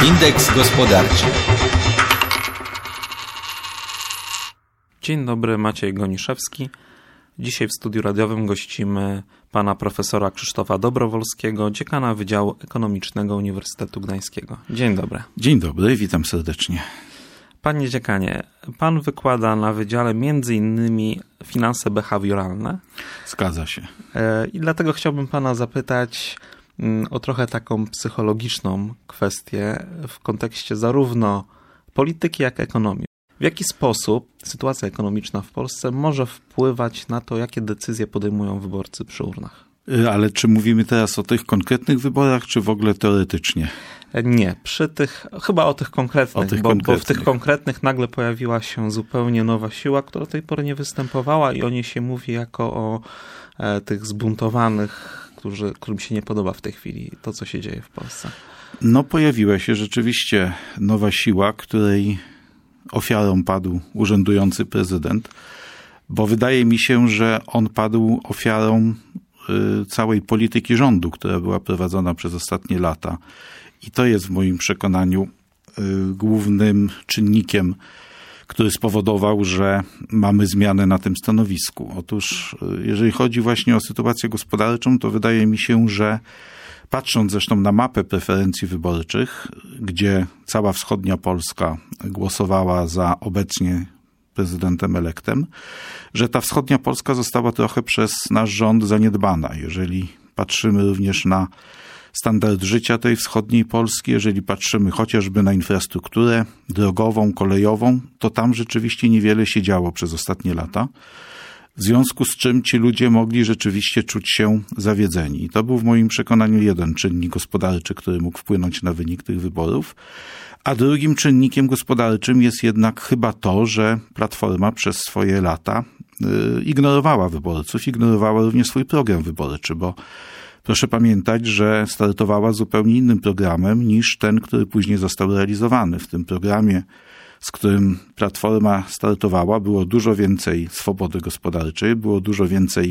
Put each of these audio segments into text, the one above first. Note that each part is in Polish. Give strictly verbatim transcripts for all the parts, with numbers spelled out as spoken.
Indeks gospodarczy. Dzień dobry, Maciej Goniszewski. Dzisiaj w studiu radiowym gościmy pana profesora Krzysztofa Dobrowolskiego, dziekana Wydziału Ekonomicznego Uniwersytetu Gdańskiego. Dzień dobry. Dzień dobry, witam serdecznie. Panie dziekanie, pan wykłada na wydziale między innymi finanse behawioralne. Zgadza się. I dlatego chciałbym pana zapytać o trochę taką psychologiczną kwestię w kontekście zarówno polityki, jak i ekonomii. W jaki sposób sytuacja ekonomiczna w Polsce może wpływać na to, jakie decyzje podejmują wyborcy przy urnach? Ale czy mówimy teraz o tych konkretnych wyborach, czy w ogóle teoretycznie? Nie, przy tych, chyba o tych konkretnych, o tych bo, konkretnych. bo w tych konkretnych nagle pojawiła się zupełnie nowa siła, która do tej pory nie występowała i o niej się mówi jako o e, tych zbuntowanych, którzy, którym się nie podoba w tej chwili to, co się dzieje w Polsce. No pojawiła się rzeczywiście nowa siła, której ofiarą padł urzędujący prezydent, bo wydaje mi się, że on padł ofiarą całej polityki rządu, która była prowadzona przez ostatnie lata. I to jest w moim przekonaniu głównym czynnikiem, który spowodował, że mamy zmianę na tym stanowisku. Otóż jeżeli chodzi właśnie o sytuację gospodarczą, to wydaje mi się, że patrząc zresztą na mapę preferencji wyborczych, gdzie cała wschodnia Polska głosowała za obecnie prezydentem elektem, że ta wschodnia Polska została trochę przez nasz rząd zaniedbana. Jeżeli patrzymy również na standard życia tej wschodniej Polski, jeżeli patrzymy chociażby na infrastrukturę drogową, kolejową, to tam rzeczywiście niewiele się działo przez ostatnie lata. W związku z czym ci ludzie mogli rzeczywiście czuć się zawiedzeni. I to był w moim przekonaniu jeden czynnik gospodarczy, który mógł wpłynąć na wynik tych wyborów. A drugim czynnikiem gospodarczym jest jednak chyba to, że Platforma przez swoje lata y, ignorowała wyborców, ignorowała również swój program wyborczy, bo proszę pamiętać, że startowała zupełnie innym programem niż ten, który później został realizowany. W tym programie, z którym Platforma startowała, było dużo więcej swobody gospodarczej, było dużo więcej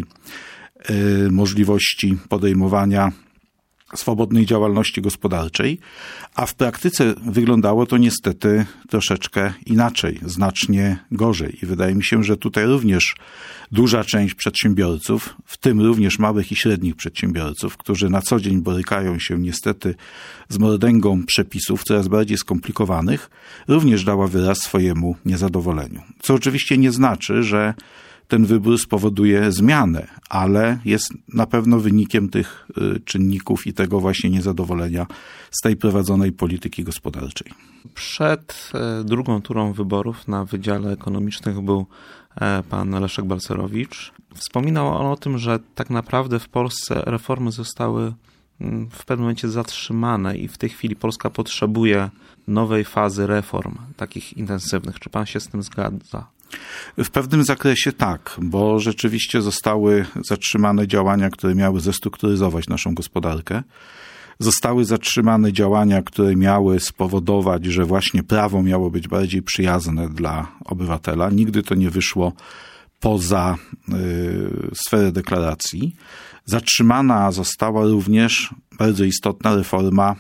y, możliwości podejmowania swobodnej działalności gospodarczej, a w praktyce wyglądało to niestety troszeczkę inaczej, znacznie gorzej. I wydaje mi się, że tutaj również duża część przedsiębiorców, w tym również małych i średnich przedsiębiorców, którzy na co dzień borykają się niestety z mordęgą przepisów coraz bardziej skomplikowanych, również dała wyraz swojemu niezadowoleniu. Co oczywiście nie znaczy, że ten wybór spowoduje zmianę, ale jest na pewno wynikiem tych czynników i tego właśnie niezadowolenia z tej prowadzonej polityki gospodarczej. Przed drugą turą wyborów na Wydziale Ekonomicznym był pan Leszek Balcerowicz. Wspominał on o tym, że tak naprawdę w Polsce reformy zostały w pewnym momencie zatrzymane i w tej chwili Polska potrzebuje nowej fazy reform, takich intensywnych. Czy pan się z tym zgadza? W pewnym zakresie tak, bo rzeczywiście zostały zatrzymane działania, które miały zestrukturyzować naszą gospodarkę. Zostały zatrzymane działania, które miały spowodować, że właśnie prawo miało być bardziej przyjazne dla obywatela. Nigdy to nie wyszło poza y, sferę deklaracji. Zatrzymana została również bardzo istotna reforma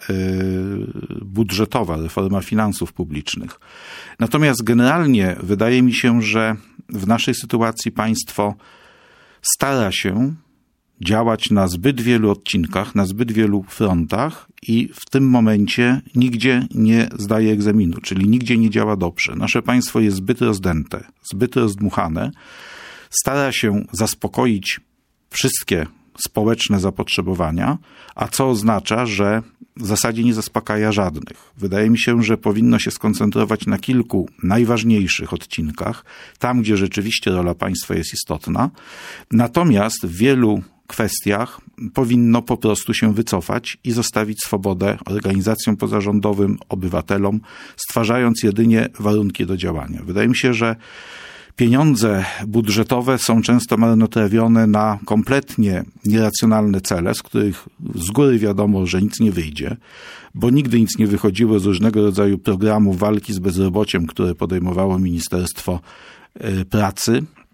budżetowa, reforma finansów publicznych. Natomiast generalnie wydaje mi się, że w naszej sytuacji państwo stara się działać na zbyt wielu odcinkach, na zbyt wielu frontach i w tym momencie nigdzie nie zdaje egzaminu, czyli nigdzie nie działa dobrze. Nasze państwo jest zbyt rozdęte, zbyt rozdmuchane. Stara się zaspokoić wszystkie społeczne zapotrzebowania, a co oznacza, że w zasadzie nie zaspokaja żadnych. Wydaje mi się, że powinno się skoncentrować na kilku najważniejszych odcinkach, tam gdzie rzeczywiście rola państwa jest istotna. Natomiast w wielu kwestiach powinno po prostu się wycofać i zostawić swobodę organizacjom pozarządowym, obywatelom, stwarzając jedynie warunki do działania. Wydaje mi się, że pieniądze budżetowe są często marnotrawione na kompletnie nieracjonalne cele, z których z góry wiadomo, że nic nie wyjdzie, bo nigdy nic nie wychodziło z różnego rodzaju programów walki z bezrobociem, które podejmowało Ministerstwo Pracy.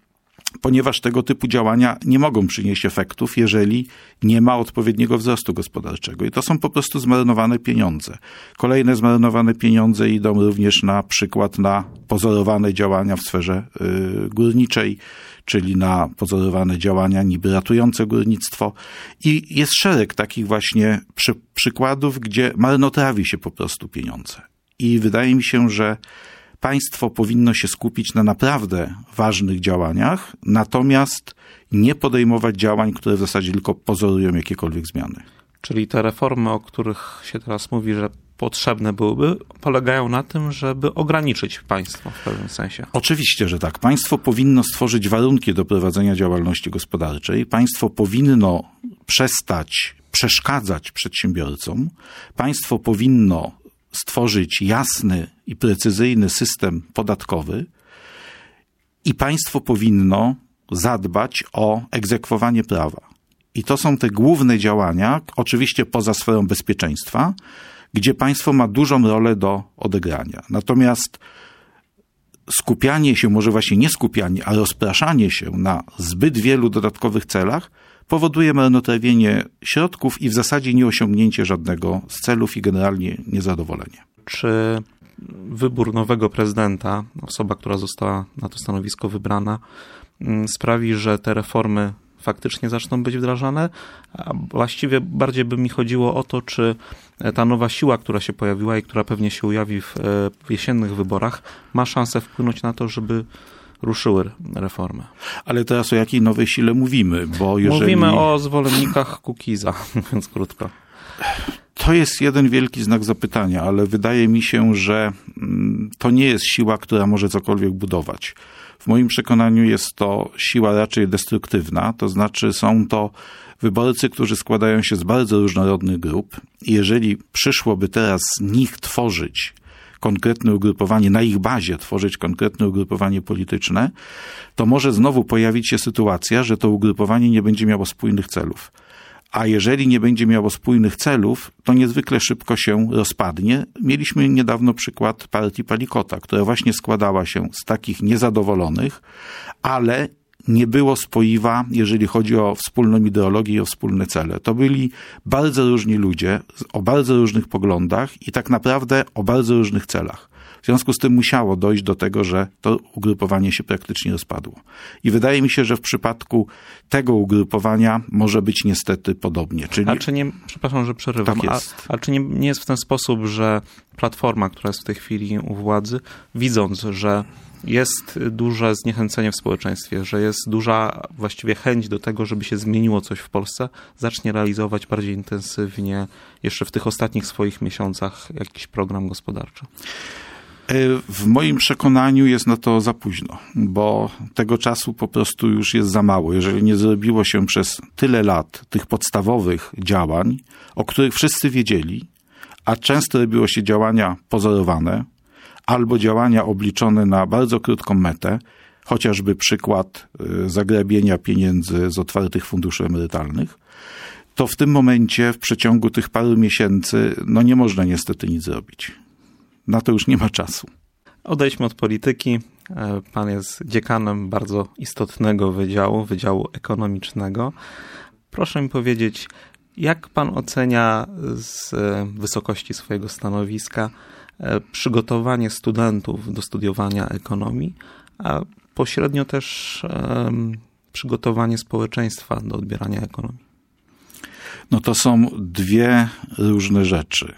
ponieważ tego typu działania nie mogą przynieść efektów, jeżeli nie ma odpowiedniego wzrostu gospodarczego. I to są po prostu zmarnowane pieniądze. Kolejne zmarnowane pieniądze idą również na przykład na pozorowane działania w sferze y, górniczej, czyli na pozorowane działania niby ratujące górnictwo. I jest szereg takich właśnie przy, przykładów, gdzie marnotrawi się po prostu pieniądze. I wydaje mi się, że państwo powinno się skupić na naprawdę ważnych działaniach, natomiast nie podejmować działań, które w zasadzie tylko pozorują jakiekolwiek zmiany. Czyli te reformy, o których się teraz mówi, że potrzebne byłyby, polegają na tym, żeby ograniczyć państwo w pewnym sensie. Oczywiście, że tak. Państwo powinno stworzyć warunki do prowadzenia działalności gospodarczej. Państwo powinno przestać przeszkadzać przedsiębiorcom. Państwo powinno stworzyć jasny i precyzyjny system podatkowy i państwo powinno zadbać o egzekwowanie prawa. I to są te główne działania, oczywiście poza sferą bezpieczeństwa, gdzie państwo ma dużą rolę do odegrania. Natomiast skupianie się, może właśnie nie skupianie, a rozpraszanie się na zbyt wielu dodatkowych celach powoduje marnotrawienie środków i w zasadzie nieosiągnięcie żadnego z celów i generalnie niezadowolenie. Czy wybór nowego prezydenta, osoba, która została na to stanowisko wybrana, sprawi, że te reformy faktycznie zaczną być wdrażane? A właściwie bardziej by mi chodziło o to, czy ta nowa siła, która się pojawiła i która pewnie się ujawi w, w jesiennych wyborach, ma szansę wpłynąć na to, żeby ruszyły reformy. Ale teraz o jakiej nowej sile mówimy? Bo jeżeli... Mówimy o zwolennikach Kukiza, mówiąc krótko. To jest jeden wielki znak zapytania, ale wydaje mi się, że to nie jest siła, która może cokolwiek budować. W moim przekonaniu jest to siła raczej destruktywna, to znaczy są to wyborcy, którzy składają się z bardzo różnorodnych grup i jeżeli przyszłoby teraz z nich tworzyć konkretne ugrupowanie, na ich bazie tworzyć konkretne ugrupowanie polityczne, to może znowu pojawić się sytuacja, że to ugrupowanie nie będzie miało spójnych celów. A jeżeli nie będzie miało spójnych celów, to niezwykle szybko się rozpadnie. Mieliśmy niedawno przykład partii Palikota, która właśnie składała się z takich niezadowolonych, ale nie było spoiwa, jeżeli chodzi o wspólną ideologię i o wspólne cele. To byli bardzo różni ludzie o bardzo różnych poglądach i tak naprawdę o bardzo różnych celach. W związku z tym musiało dojść do tego, że to ugrupowanie się praktycznie rozpadło. I wydaje mi się, że w przypadku tego ugrupowania może być niestety podobnie. Czyli... A czy nie, przepraszam, że przerywam, tak jest. A, a czy nie, nie jest w ten sposób, że Platforma, która jest w tej chwili u władzy, widząc, że jest duże zniechęcenie w społeczeństwie, że jest duża właściwie chęć do tego, żeby się zmieniło coś w Polsce, zacznie realizować bardziej intensywnie jeszcze w tych ostatnich swoich miesiącach jakiś program gospodarczy? W moim przekonaniu jest na to za późno, bo tego czasu po prostu już jest za mało. Jeżeli nie zrobiło się przez tyle lat tych podstawowych działań, o których wszyscy wiedzieli, a często robiło się działania pozorowane, albo działania obliczone na bardzo krótką metę, chociażby przykład zagrabienia pieniędzy z otwartych funduszy emerytalnych, to w tym momencie, w przeciągu tych paru miesięcy, no nie można niestety nic zrobić. Na to już nie ma czasu. Odejdźmy od polityki. Pan jest dziekanem bardzo istotnego wydziału, Wydziału Ekonomicznego. Proszę mi powiedzieć, jak pan ocenia z wysokości swojego stanowiska przygotowanie studentów do studiowania ekonomii, a pośrednio też um, przygotowanie społeczeństwa do odbierania ekonomii? No to są dwie różne rzeczy,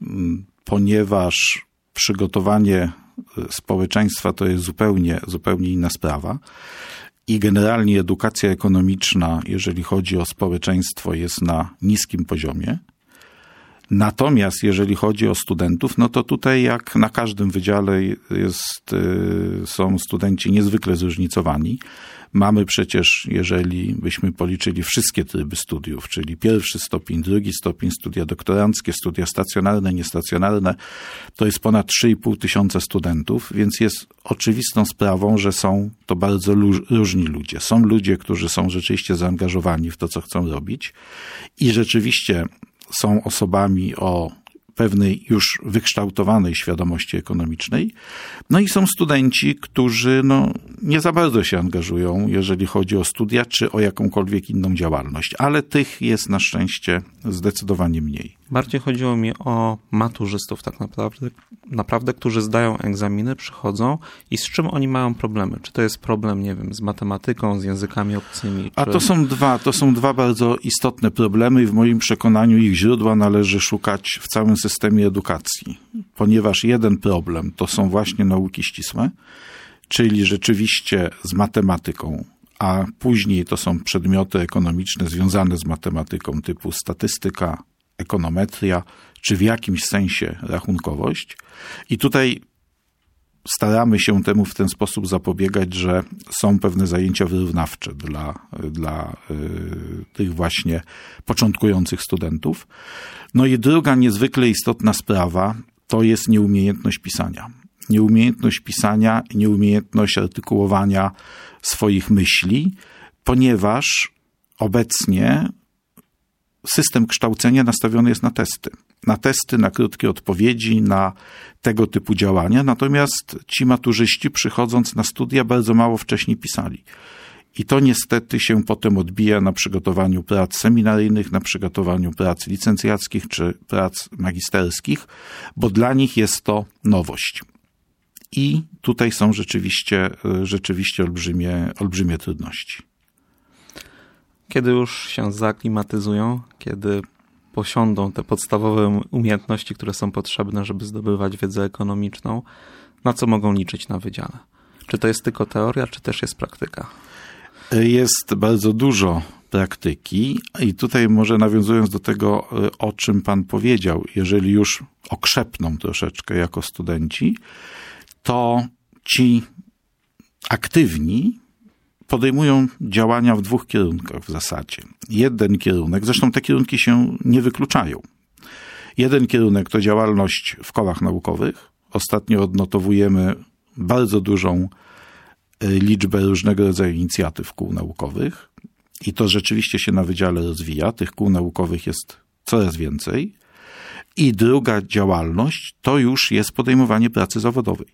ponieważ przygotowanie społeczeństwa to jest zupełnie, zupełnie inna sprawa i generalnie edukacja ekonomiczna, jeżeli chodzi o społeczeństwo, jest na niskim poziomie. Natomiast jeżeli chodzi o studentów, no to tutaj jak na każdym wydziale jest, są studenci niezwykle zróżnicowani. Mamy przecież, jeżeli byśmy policzyli wszystkie tryby studiów, czyli pierwszy stopień, drugi stopień, studia doktoranckie, studia stacjonarne, niestacjonarne, to jest ponad trzy i pół tysiąca studentów, więc jest oczywistą sprawą, że są to bardzo różni ludzie. Są ludzie, którzy są rzeczywiście zaangażowani w to, co chcą robić i rzeczywiście są osobami o pewnej już wykształtowanej świadomości ekonomicznej. No i są studenci, którzy no, nie za bardzo się angażują, jeżeli chodzi o studia, czy o jakąkolwiek inną działalność, ale tych jest na szczęście zdecydowanie mniej. Bardziej chodziło mi o maturzystów tak naprawdę, naprawdę, którzy zdają egzaminy, przychodzą i z czym oni mają problemy? Czy to jest problem, nie wiem, z matematyką, z językami obcymi? Czy... A to są dwa, to są dwa bardzo istotne problemy i w moim przekonaniu ich źródła należy szukać w całym systemie edukacji, ponieważ jeden problem to są właśnie nauki ścisłe, czyli rzeczywiście z matematyką, a później to są przedmioty ekonomiczne związane z matematyką typu statystyka, ekonometria, czy w jakimś sensie rachunkowość. I tutaj staramy się temu w ten sposób zapobiegać, że są pewne zajęcia wyrównawcze dla, dla y, tych właśnie początkujących studentów. No i druga niezwykle istotna sprawa to jest nieumiejętność pisania. Nieumiejętność pisania, nieumiejętność artykułowania swoich myśli, ponieważ obecnie system kształcenia nastawiony jest na testy. Na testy, na krótkie odpowiedzi, na tego typu działania. Natomiast ci maturzyści, przychodząc na studia, bardzo mało wcześniej pisali. I to niestety się potem odbija na przygotowaniu prac seminaryjnych, na przygotowaniu prac licencjackich czy prac magisterskich, bo dla nich jest to nowość. I tutaj są rzeczywiście, rzeczywiście olbrzymie, olbrzymie trudności. Kiedy już się zaaklimatyzują, kiedy posiądą te podstawowe umiejętności, które są potrzebne, żeby zdobywać wiedzę ekonomiczną, na co mogą liczyć na wydziale? Czy to jest tylko teoria, czy też jest praktyka? Jest bardzo dużo praktyki i tutaj może nawiązując do tego, o czym pan powiedział, jeżeli już okrzepną troszeczkę jako studenci, to ci aktywni podejmują działania w dwóch kierunkach w zasadzie. Jeden kierunek, zresztą te kierunki się nie wykluczają. Jeden kierunek to działalność w kołach naukowych. Ostatnio odnotowujemy bardzo dużą liczbę różnego rodzaju inicjatyw kół naukowych i to rzeczywiście się na wydziale rozwija. Tych kół naukowych jest coraz więcej. I druga działalność to już jest podejmowanie pracy zawodowej.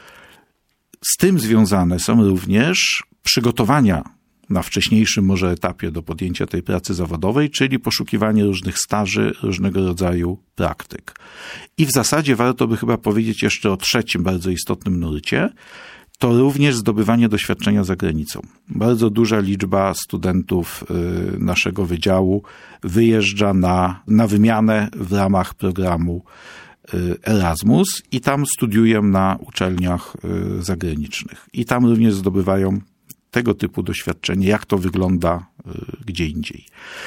Z tym związane są również przygotowania na wcześniejszym może etapie do podjęcia tej pracy zawodowej, czyli poszukiwanie różnych staży, różnego rodzaju praktyk. I w zasadzie warto by chyba powiedzieć jeszcze o trzecim bardzo istotnym nurcie, to również zdobywanie doświadczenia za granicą. Bardzo duża liczba studentów naszego wydziału wyjeżdża na, na wymianę w ramach programu Erasmus i tam studiują na uczelniach zagranicznych. I tam również zdobywają tego typu doświadczenie, jak to wygląda gdzie indziej.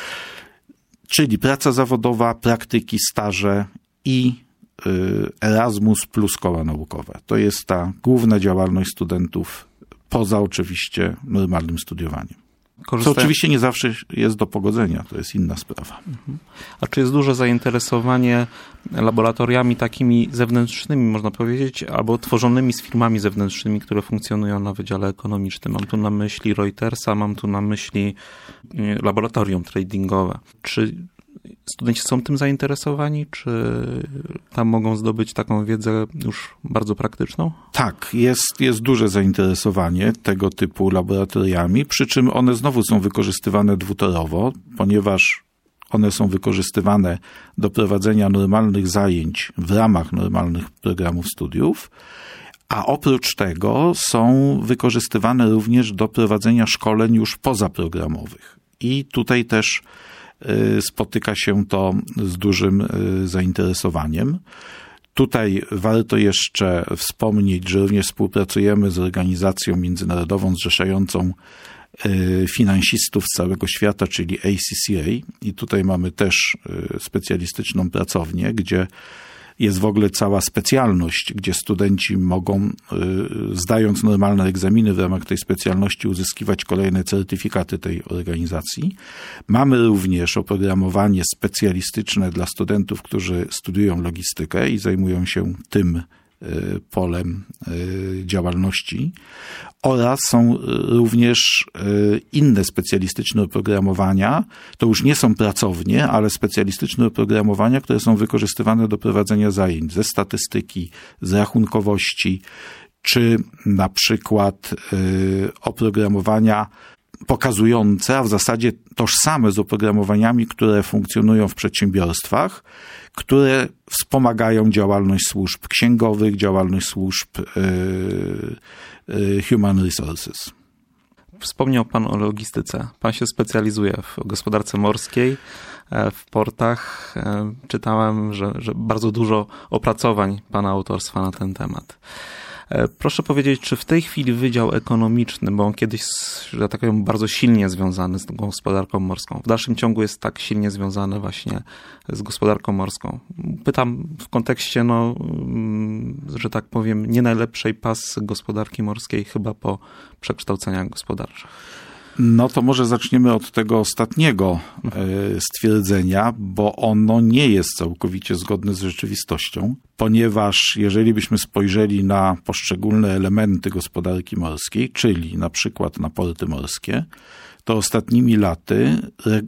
Czyli praca zawodowa, praktyki, staże i Erasmus plus koła naukowe. To jest ta główna działalność studentów poza oczywiście normalnym studiowaniem. Co oczywiście nie zawsze jest do pogodzenia, to jest inna sprawa. A czy jest duże zainteresowanie laboratoriami takimi zewnętrznymi, można powiedzieć, albo tworzonymi z firmami zewnętrznymi, które funkcjonują na Wydziale Ekonomicznym? Mam tu na myśli Reutersa, mam tu na myśli laboratorium tradingowe. Czy studenci są tym zainteresowani, czy tam mogą zdobyć taką wiedzę już bardzo praktyczną? Tak, jest, jest duże zainteresowanie tego typu laboratoriami, przy czym one znowu są wykorzystywane dwutorowo, ponieważ one są wykorzystywane do prowadzenia normalnych zajęć w ramach normalnych programów studiów, a oprócz tego są wykorzystywane również do prowadzenia szkoleń już pozaprogramowych. I tutaj też spotyka się to z dużym zainteresowaniem. Tutaj warto jeszcze wspomnieć, że również współpracujemy z organizacją międzynarodową zrzeszającą finansistów z całego świata, czyli A C C A. I tutaj mamy też specjalistyczną pracownię, gdzie jest w ogóle cała specjalność, gdzie studenci mogą, zdając normalne egzaminy w ramach tej specjalności, uzyskiwać kolejne certyfikaty tej organizacji. Mamy również oprogramowanie specjalistyczne dla studentów, którzy studiują logistykę i zajmują się tym polem działalności oraz są również inne specjalistyczne oprogramowania. To już nie są pracownie, ale specjalistyczne oprogramowania, które są wykorzystywane do prowadzenia zajęć ze statystyki, z rachunkowości, czy na przykład oprogramowania pokazujące, a w zasadzie tożsame z oprogramowaniami, które funkcjonują w przedsiębiorstwach, które wspomagają działalność służb księgowych, działalność służb human resources. Wspomniał Pan o logistyce. Pan się specjalizuje w gospodarce morskiej, w portach. Czytałem, że, że bardzo dużo opracowań Pana autorstwa na ten temat. Proszę powiedzieć, czy w tej chwili Wydział Ekonomiczny, bo on kiedyś, że tak powiem, bardzo silnie związany z gospodarką morską, w dalszym ciągu jest tak silnie związany właśnie z gospodarką morską. Pytam w kontekście, no, że tak powiem, nie najlepszej pasy gospodarki morskiej chyba po przekształceniach gospodarczych. No to może zaczniemy od tego ostatniego stwierdzenia, bo ono nie jest całkowicie zgodne z rzeczywistością, ponieważ jeżeli byśmy spojrzeli na poszczególne elementy gospodarki morskiej, czyli na przykład na porty morskie, to ostatnimi laty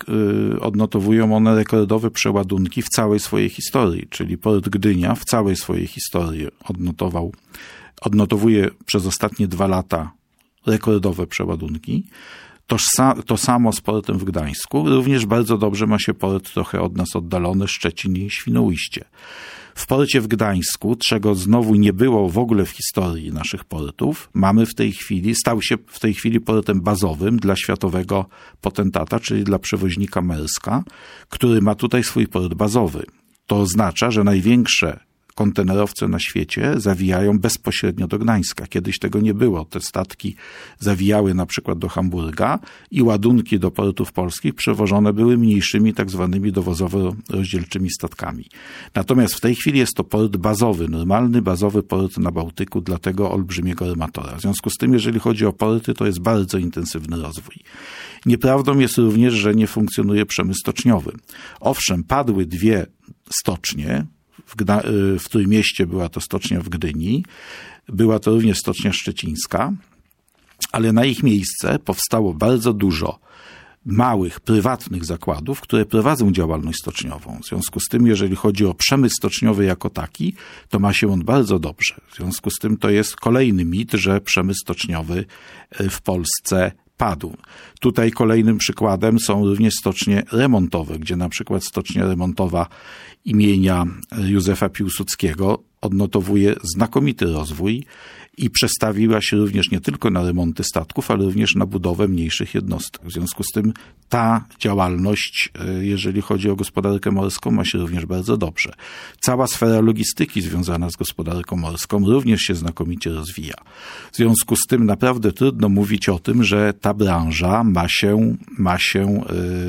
odnotowują one rekordowe przeładunki w całej swojej historii, czyli port Gdynia w całej swojej historii odnotował, odnotowuje przez ostatnie dwa lata rekordowe przeładunki. To, to samo z portem w Gdańsku. Również bardzo dobrze ma się port trochę od nas oddalony, Szczecin i Świnoujście. W porcie w Gdańsku, czego znowu nie było w ogóle w historii naszych portów, mamy w tej chwili, stał się w tej chwili portem bazowym dla światowego potentata, czyli dla przewoźnika Maerska, który ma tutaj swój port bazowy. To oznacza, że największe kontenerowce na świecie zawijają bezpośrednio do Gdańska. Kiedyś tego nie było. Te statki zawijały na przykład do Hamburga i ładunki do portów polskich przewożone były mniejszymi, tak zwanymi dowozowo-rozdzielczymi statkami. Natomiast w tej chwili jest to port bazowy, normalny bazowy port na Bałtyku dla tego olbrzymiego armatora. W związku z tym, jeżeli chodzi o porty, to jest bardzo intensywny rozwój. Nieprawdą jest również, że nie funkcjonuje przemysł stoczniowy. Owszem, padły dwie stocznie. W, Gda- w Trójmieście była to stocznia w Gdyni, była to również stocznia szczecińska, ale na ich miejsce powstało bardzo dużo małych, prywatnych zakładów, które prowadzą działalność stoczniową. W związku z tym, jeżeli chodzi o przemysł stoczniowy jako taki, to ma się on bardzo dobrze. W związku z tym to jest kolejny mit, że przemysł stoczniowy w Polsce padł. Tutaj kolejnym przykładem są również stocznie remontowe, gdzie na przykład stocznia remontowa imienia Józefa Piłsudskiego odnotowuje znakomity rozwój i przestawiła się również nie tylko na remonty statków, ale również na budowę mniejszych jednostek. W związku z tym ta działalność, jeżeli chodzi o gospodarkę morską, ma się również bardzo dobrze. Cała sfera logistyki związana z gospodarką morską również się znakomicie rozwija. W związku z tym naprawdę trudno mówić o tym, że ta branża ma się, ma się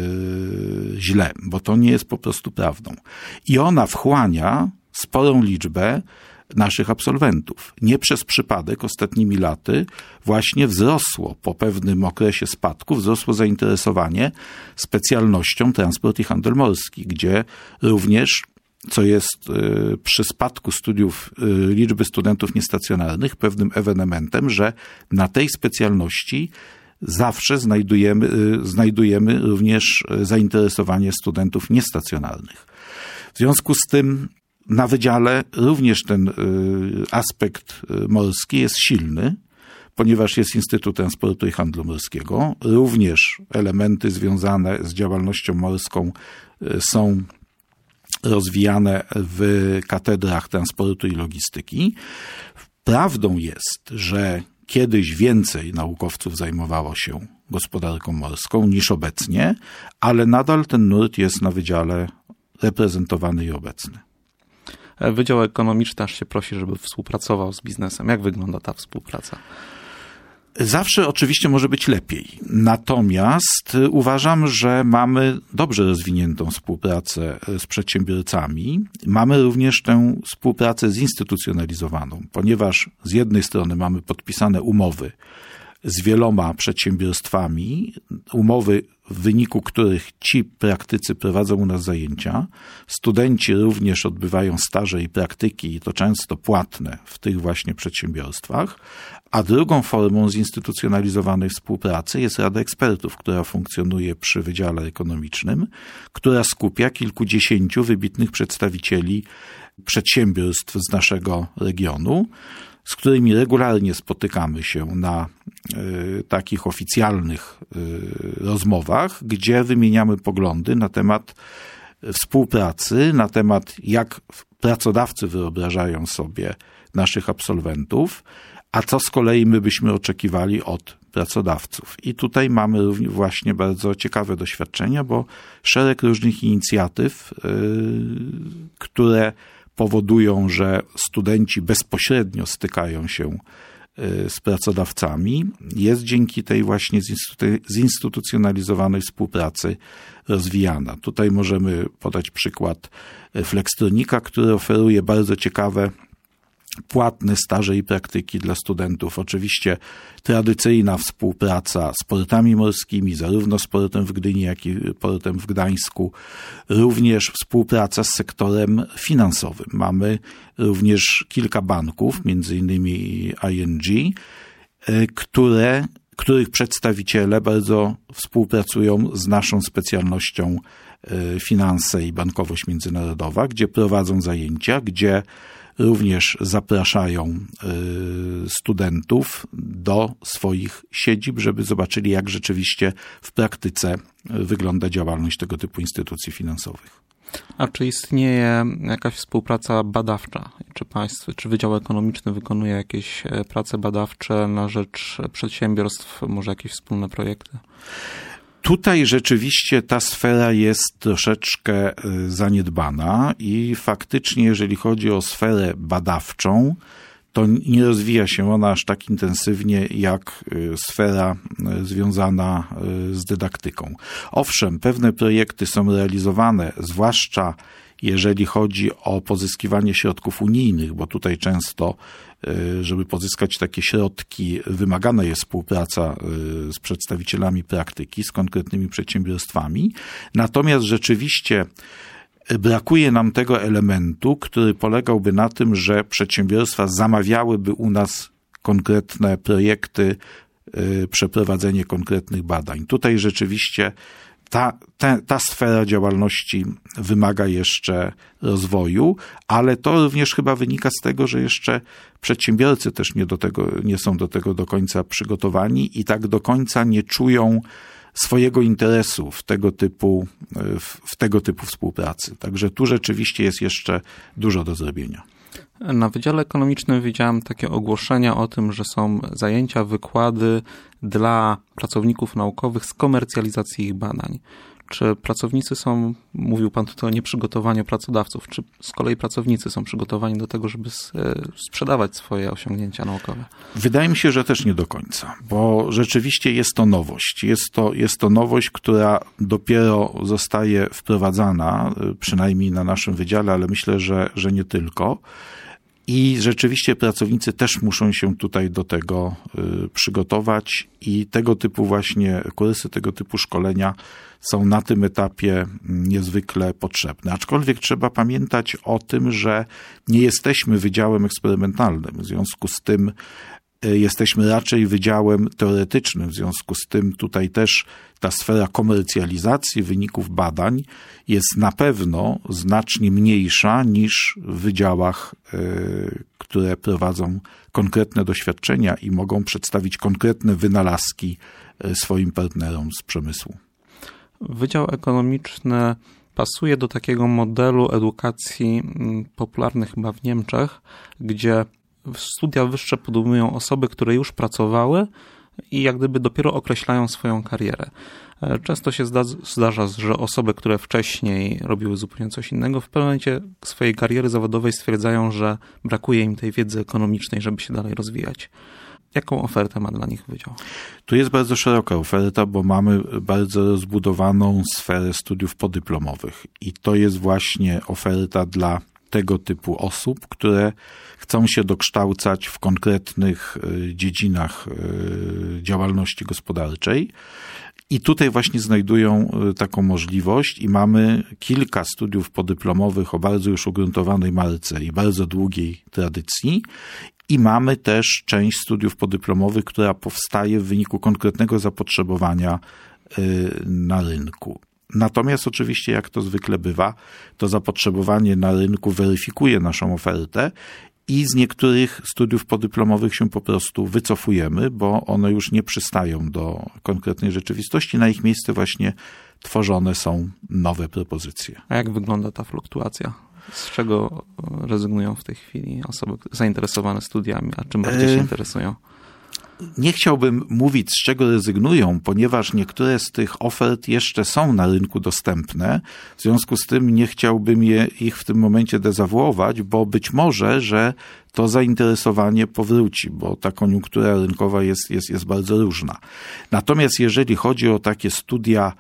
yy, źle, bo to nie jest po prostu prawdą. I ona wchłania sporą liczbę naszych absolwentów. Nie przez przypadek ostatnimi laty właśnie wzrosło po pewnym okresie spadku, wzrosło zainteresowanie specjalnością transport i handel morski, gdzie również, co jest przy spadku studiów liczby studentów niestacjonarnych, pewnym ewenementem, że na tej specjalności zawsze znajdujemy, znajdujemy również zainteresowanie studentów niestacjonarnych. W związku z tym na wydziale również ten aspekt morski jest silny, ponieważ jest Instytut Transportu i Handlu Morskiego. Również elementy związane z działalnością morską są rozwijane w katedrach transportu i logistyki. Prawdą jest, że kiedyś więcej naukowców zajmowało się gospodarką morską niż obecnie, ale nadal ten nurt jest na wydziale reprezentowany i obecny. Wydział Ekonomiczny aż się prosi, żeby współpracował z biznesem. Jak wygląda ta współpraca? Zawsze oczywiście może być lepiej. Natomiast uważam, że mamy dobrze rozwiniętą współpracę z przedsiębiorcami. Mamy również tę współpracę zinstytucjonalizowaną, ponieważ z jednej strony mamy podpisane umowy z wieloma przedsiębiorstwami, umowy, w wyniku których ci praktycy prowadzą u nas zajęcia. Studenci również odbywają staże i praktyki, i to często płatne, w tych właśnie przedsiębiorstwach. A drugą formą zinstytucjonalizowanej współpracy jest Rada Ekspertów, która funkcjonuje przy Wydziale Ekonomicznym, która skupia kilkudziesięciu wybitnych przedstawicieli przedsiębiorstw z naszego regionu, z którymi regularnie spotykamy się na y, takich oficjalnych y, rozmowach, gdzie wymieniamy poglądy na temat współpracy, na temat jak pracodawcy wyobrażają sobie naszych absolwentów, a co z kolei my byśmy oczekiwali od pracodawców. I tutaj mamy również właśnie bardzo ciekawe doświadczenia, bo szereg różnych inicjatyw, y, które powodują, że studenci bezpośrednio stykają się z pracodawcami, jest dzięki tej właśnie zinstytucjonalizowanej współpracy rozwijana. Tutaj możemy podać przykład Flextronika, który oferuje bardzo ciekawe płatne staże i praktyki dla studentów. Oczywiście tradycyjna współpraca z portami morskimi, zarówno z portem w Gdyni, jak i portem w Gdańsku. Również współpraca z sektorem finansowym. Mamy również kilka banków, między innymi I N G, które, których przedstawiciele bardzo współpracują z naszą specjalnością finanse i bankowość międzynarodowa, gdzie prowadzą zajęcia, gdzie również zapraszają studentów do swoich siedzib, żeby zobaczyli, jak rzeczywiście w praktyce wygląda działalność tego typu instytucji finansowych. A czy istnieje jakaś współpraca badawcza? Czy państwo, czy Wydział Ekonomiczny wykonuje jakieś prace badawcze na rzecz przedsiębiorstw, może jakieś wspólne projekty? Tutaj rzeczywiście ta sfera jest troszeczkę zaniedbana i faktycznie, jeżeli chodzi o sferę badawczą, to nie rozwija się ona aż tak intensywnie jak sfera związana z dydaktyką. Owszem, pewne projekty są realizowane, zwłaszcza jeżeli chodzi o pozyskiwanie środków unijnych, bo tutaj często, żeby pozyskać takie środki, wymagana jest współpraca z przedstawicielami praktyki, z konkretnymi przedsiębiorstwami. Natomiast rzeczywiście brakuje nam tego elementu, który polegałby na tym, że przedsiębiorstwa zamawiałyby u nas konkretne projekty, przeprowadzenie konkretnych badań. Tutaj rzeczywiście Ta, ta, ta sfera działalności wymaga jeszcze rozwoju, ale to również chyba wynika z tego, że jeszcze przedsiębiorcy też nie, do tego, nie są do tego do końca przygotowani i tak do końca nie czują swojego interesu w tego typu, w, w tego typu współpracy. Także tu rzeczywiście jest jeszcze dużo do zrobienia. Na Wydziale Ekonomicznym widziałem takie ogłoszenia o tym, że są zajęcia, wykłady dla pracowników naukowych z komercjalizacji ich badań. Czy pracownicy są, mówił pan tutaj o nieprzygotowaniu pracodawców, czy z kolei pracownicy są przygotowani do tego, żeby sprzedawać swoje osiągnięcia naukowe? Wydaje mi się, że też nie do końca, bo rzeczywiście jest to nowość. Jest to, jest to nowość, która dopiero zostaje wprowadzana, przynajmniej na naszym wydziale, ale myślę, że, że nie tylko. I rzeczywiście pracownicy też muszą się tutaj do tego y, przygotować i tego typu właśnie kursy, tego typu szkolenia są na tym etapie niezwykle potrzebne. Aczkolwiek trzeba pamiętać o tym, że nie jesteśmy wydziałem eksperymentalnym. W związku z tym y, jesteśmy raczej wydziałem teoretycznym. W związku z tym tutaj też ta sfera komercjalizacji wyników badań jest na pewno znacznie mniejsza niż w wydziałach, y, które prowadzą konkretne doświadczenia i mogą przedstawić konkretne wynalazki y, swoim partnerom z przemysłu. Wydział Ekonomiczny pasuje do takiego modelu edukacji popularnych chyba w Niemczech, gdzie studia wyższe podejmują osoby, które już pracowały i jak gdyby dopiero określają swoją karierę. Często się zdarza, że osoby, które wcześniej robiły zupełnie coś innego, w pewnym momencie swojej kariery zawodowej stwierdzają, że brakuje im tej wiedzy ekonomicznej, żeby się dalej rozwijać. Jaką ofertę ma dla nich wydział? Tu jest bardzo szeroka oferta, bo mamy bardzo rozbudowaną sferę studiów podyplomowych i to jest właśnie oferta dla tego typu osób, które chcą się dokształcać w konkretnych dziedzinach działalności gospodarczej. I tutaj właśnie znajdują taką możliwość i mamy kilka studiów podyplomowych o bardzo już ugruntowanej marce i bardzo długiej tradycji. I mamy też część studiów podyplomowych, która powstaje w wyniku konkretnego zapotrzebowania na rynku. Natomiast oczywiście, jak to zwykle bywa, to zapotrzebowanie na rynku weryfikuje naszą ofertę i z niektórych studiów podyplomowych się po prostu wycofujemy, bo one już nie przystają do konkretnej rzeczywistości. Na ich miejsce właśnie tworzone są nowe propozycje. A jak wygląda ta fluktuacja? Z czego rezygnują w tej chwili osoby zainteresowane studiami, a czym bardziej się interesują? Nie chciałbym mówić, z czego rezygnują, ponieważ niektóre z tych ofert jeszcze są na rynku dostępne. W związku z tym nie chciałbym je, ich w tym momencie dezawuować, bo być może, że to zainteresowanie powróci, bo ta koniunktura rynkowa jest, jest, jest bardzo różna. Natomiast jeżeli chodzi o takie studia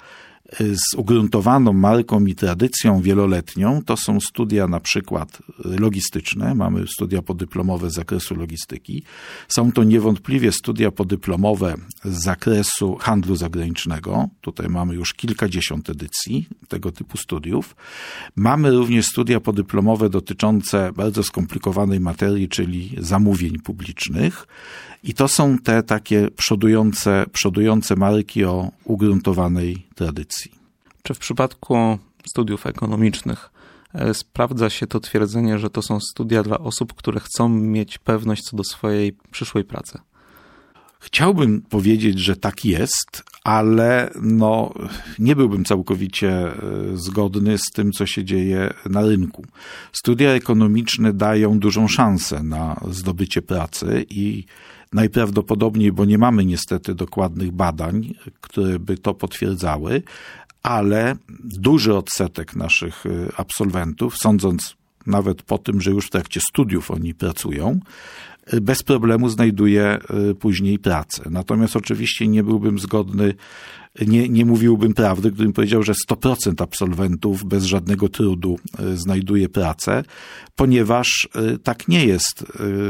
z ugruntowaną marką i tradycją wieloletnią, to są studia na przykład logistyczne, mamy studia podyplomowe z zakresu logistyki, są to niewątpliwie studia podyplomowe z zakresu handlu zagranicznego, tutaj mamy już kilkadziesiąt edycji tego typu studiów, mamy również studia podyplomowe dotyczące bardzo skomplikowanej materii, czyli zamówień publicznych i to są te takie przodujące, przodujące marki o ugruntowanej tradycji. Czy w przypadku studiów ekonomicznych sprawdza się to twierdzenie, że to są studia dla osób, które chcą mieć pewność co do swojej przyszłej pracy? Chciałbym powiedzieć, że tak jest, ale no, nie byłbym całkowicie zgodny z tym, co się dzieje na rynku. Studia ekonomiczne dają dużą szansę na zdobycie pracy i najprawdopodobniej, bo nie mamy niestety dokładnych badań, które by to potwierdzały, ale duży odsetek naszych absolwentów, sądząc nawet po tym, że już w trakcie studiów oni pracują, bez problemu znajduje później pracę. Natomiast oczywiście nie byłbym zgodny, nie, nie mówiłbym prawdy, gdybym powiedział, że sto procent absolwentów bez żadnego trudu znajduje pracę, ponieważ tak nie jest,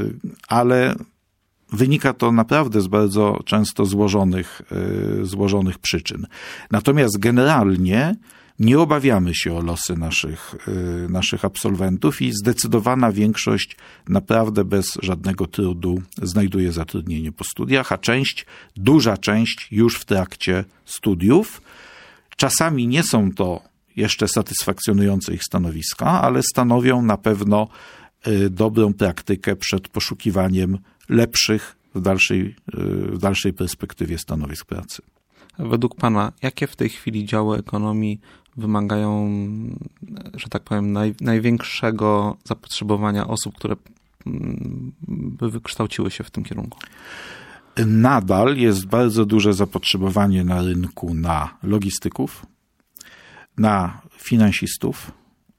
ale wynika to naprawdę z bardzo często złożonych, złożonych przyczyn. Natomiast generalnie nie obawiamy się o losy naszych, naszych absolwentów i zdecydowana większość naprawdę bez żadnego trudu znajduje zatrudnienie po studiach, a część, duża część już w trakcie studiów. Czasami nie są to jeszcze satysfakcjonujące ich stanowiska, ale stanowią na pewno dobrą praktykę przed poszukiwaniem lepszych w dalszej, w dalszej perspektywie stanowisk pracy. Według Pana, jakie w tej chwili działy ekonomii wymagają, że tak powiem, naj, największego zapotrzebowania osób, które by wykształciły się w tym kierunku? Nadal jest bardzo duże zapotrzebowanie na rynku na logistyków, na finansistów,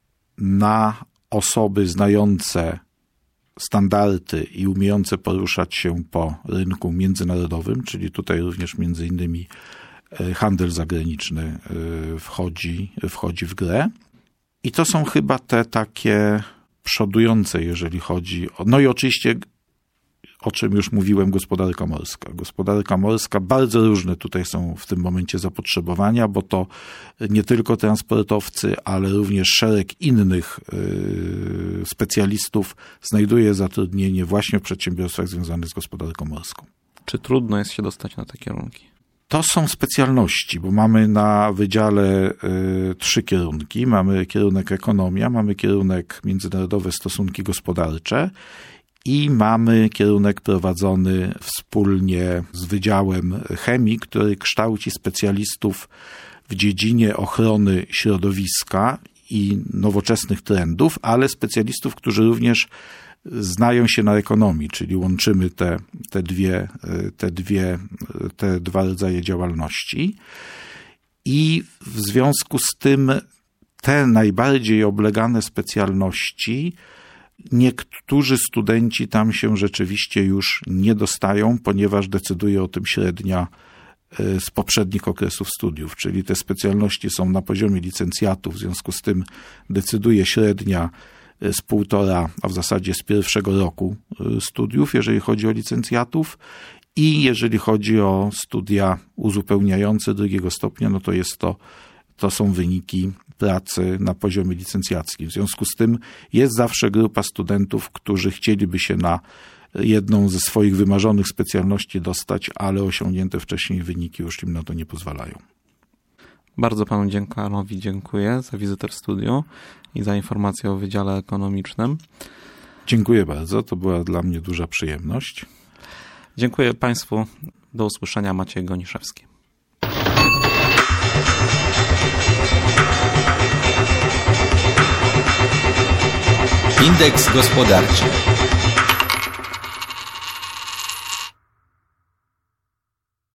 na osoby znające standardy i umiejące poruszać się po rynku międzynarodowym, czyli tutaj również między innymi handel zagraniczny wchodzi, wchodzi w grę. I to są chyba te takie przodujące, jeżeli chodzi o... No i oczywiście, o czym już mówiłem, gospodarka morska. Gospodarka morska, bardzo różne tutaj są w tym momencie zapotrzebowania, bo to nie tylko transportowcy, ale również szereg innych yy, specjalistów znajduje zatrudnienie właśnie w przedsiębiorstwach związanych z gospodarką morską. Czy trudno jest się dostać na te kierunki? To są specjalności, bo mamy na wydziale y, trzy kierunki. Mamy kierunek ekonomia, mamy kierunek międzynarodowe stosunki gospodarcze i mamy kierunek prowadzony wspólnie z Wydziałem Chemii, który kształci specjalistów w dziedzinie ochrony środowiska i nowoczesnych trendów, ale specjalistów, którzy również znają się na ekonomii, czyli łączymy te, te, dwie, te, dwie, te dwa rodzaje działalności. I w związku z tym te najbardziej oblegane specjalności, niektórzy studenci tam się rzeczywiście już nie dostają, ponieważ decyduje o tym średnia z poprzednich okresów studiów, czyli te specjalności są na poziomie licencjatów, w związku z tym decyduje średnia z półtora, a w zasadzie z pierwszego roku studiów, jeżeli chodzi o licencjatów. I jeżeli chodzi o studia uzupełniające drugiego stopnia, no to jest to, to są wyniki pracy na poziomie licencjackim. W związku z tym jest zawsze grupa studentów, którzy chcieliby się na jedną ze swoich wymarzonych specjalności dostać, ale osiągnięte wcześniej wyniki już im na to nie pozwalają. Bardzo panu dziekanowi dziękuję za wizytę w studiu i za informację o Wydziale Ekonomicznym. Dziękuję bardzo, to była dla mnie duża przyjemność. Dziękuję państwu. Do usłyszenia. Maciej Goniszewski. Indeks gospodarczy.